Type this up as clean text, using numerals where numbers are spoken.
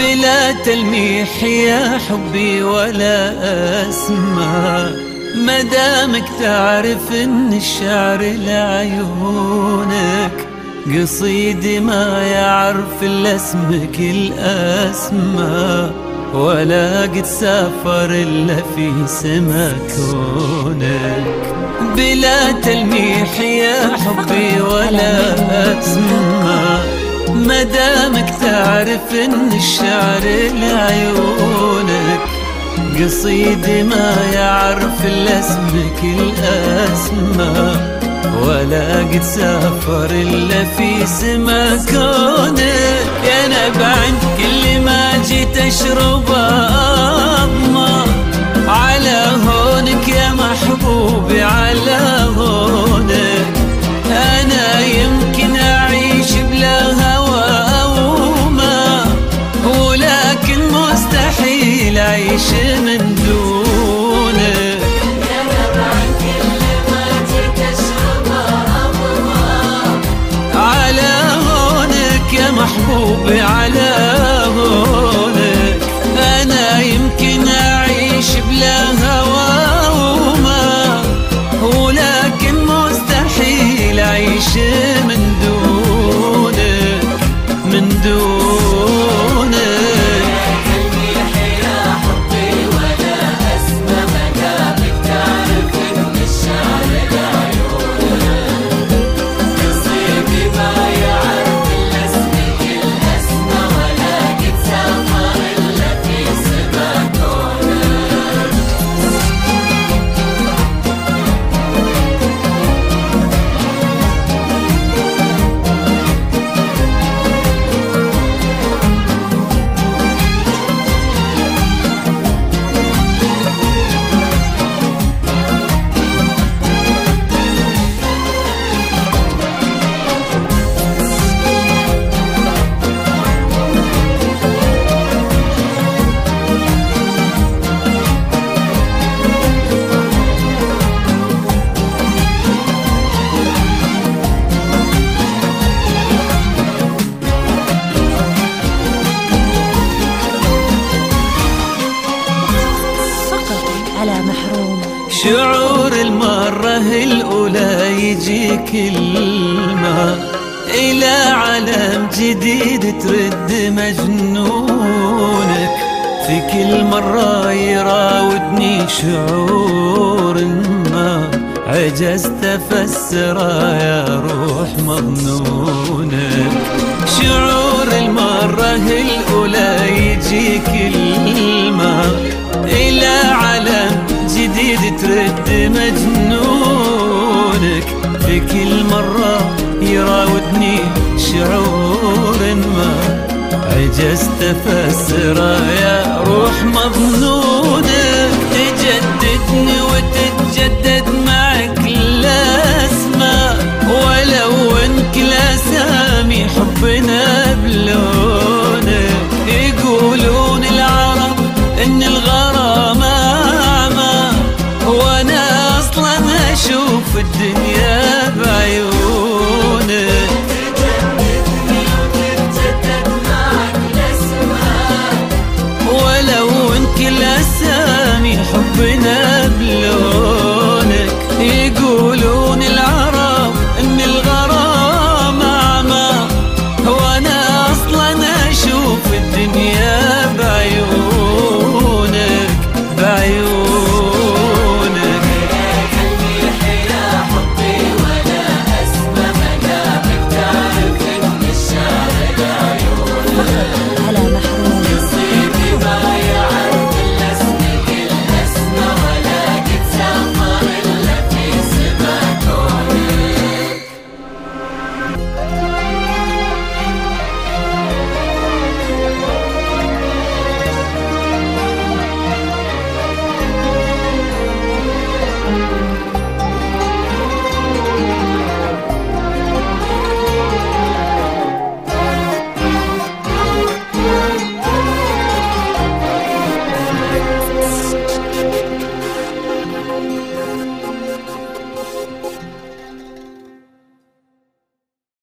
بلا تلميح يا حبي ولا أسمع، مدامك تعرف ان الشعر لعيونك، قصيدي ما يعرف الا اسمك الأسمى، ولا قد سافر الا في سما كونك. بلا تلميح يا حبي ولا أسمع، مدامك تعرف ان الشعر لعيونك، قصيدي ما يعرف الا اسمك الأسمى، ولا قد سافر الا في سما كونك. يا نبع كل ما جيت اشرب اضمى، على هونك يا محبوبي على هونك. انا يمكن اعيش بلا هوى او ما، ولكن مستحيل اعيش من دونك. يا نبع كل ما جيت اشرب اضمى، على هونك يا محبوبي على هونك. انا يمكن اعيش بلا هوى وما، ولكن مستحيل اعيش من دونك من دونك. تلميح يا حبي ولا أسمى، مدامك تعرف إن الشعر لعيونك، قصيدي ما يعرف إلا اسمك الأسمى، ولا قد سافر إلا في سما كونك. على محروم. شعور المرة الأولى يجي كلمة، إلى عالم جديد ترد مجنونك. في كل مرة يراودني شعور ما، عجزت أفسره يا روح مظنونك. شعور المرة الأولى يجي كلمة، إلى عالم جديد ترد مجنونك. في كل مرة يراودني شعور ما، عجزت أفسره يا روح مظنونك. تجددني وتتجدد معك الأسماء، ولو إن كل أسامي حبنا بلونك. يقولون العرب إن الغرام أعمى، وأنا أصلا أشوف الدنيا